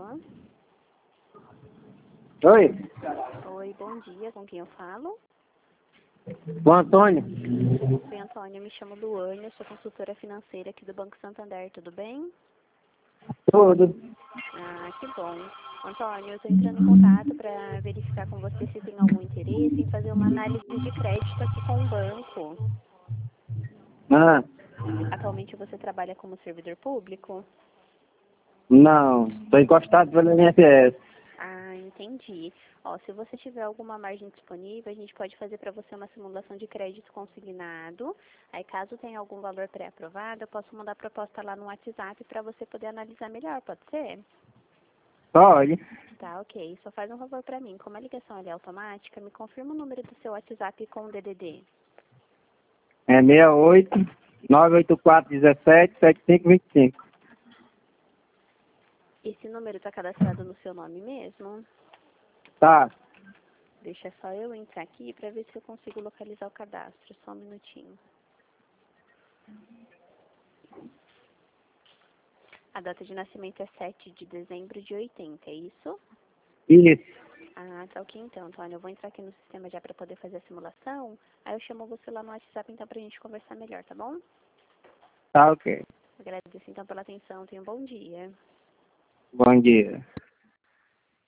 Alô? Oi, Oi, bom dia. Com quem eu falo? o Antônio. Oi, Antônio. Eu me chamo Luane. Eu sou consultora financeira aqui do Banco Santander. Tudo bem? Tudo. Ah, que bom. Antônio, eu estou entrando em contato para verificar com você se tem algum interesse em fazer uma análise de crédito aqui com o banco. Ah, Atualmente você trabalha como servidor público? não, estou encostado pelo INSS. Ah, entendi. Ó, se você tiver alguma margem disponível, a gente pode fazer para você uma simulação de crédito consignado. Aí, caso tenha algum valor pré-aprovado, eu posso mandar a proposta lá no WhatsApp para você poder analisar melhor, pode ser? Pode. Tá, ok. Só faz um favor para mim. Como a ligação ali é automática, me confirma o número do seu WhatsApp com o DDD. É 68 984 17 7525. Esse número está cadastrado no seu nome mesmo? Tá, Deixa só eu entrar aqui para ver se eu consigo localizar o cadastro. Só um minutinho. A data de nascimento é 7 de dezembro de 80, é isso? isso. Ah, tá ok então, Antônio. Eu vou entrar aqui no sistema já para poder fazer a simulação. Aí eu chamo você lá no WhatsApp então pra gente conversar melhor, tá bom? Tá ok. Agradeço então pela atenção. Tenha um bom dia. Bom dia.